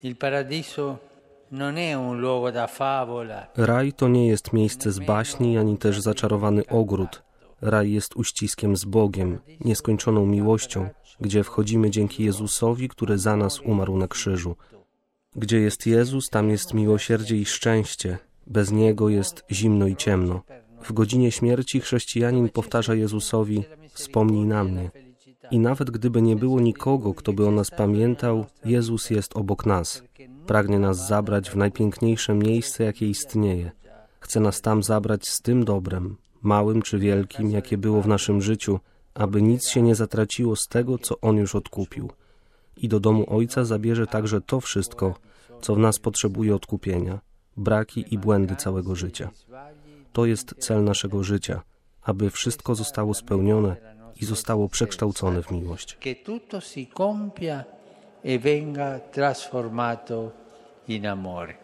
Il paradiso non è un luogo da favola. Raj to nie jest miejsce z baśni, ani też zaczarowany ogród. Raj jest uściskiem z Bogiem, nieskończoną miłością, gdzie wchodzimy dzięki Jezusowi, który za nas umarł na krzyżu. Gdzie jest Jezus, tam jest miłosierdzie i szczęście. Bez Niego jest zimno i ciemno. W godzinie śmierci chrześcijanin powtarza Jezusowi: wspomnij na mnie. I nawet gdyby nie było nikogo, kto by o nas pamiętał, Jezus jest obok nas. Pragnie nas zabrać w najpiękniejsze miejsce, jakie istnieje. Chce nas tam zabrać z tym dobrem, małym czy wielkim, jakie było w naszym życiu, aby nic się nie zatraciło z tego, co On już odkupił. I do domu Ojca zabierze także to wszystko, co w nas potrzebuje odkupienia, braki i błędy całego życia. To jest cel naszego życia, aby wszystko zostało spełnione i zostało przekształcone w miłość. Che tutto si compia e venga trasformato in amore.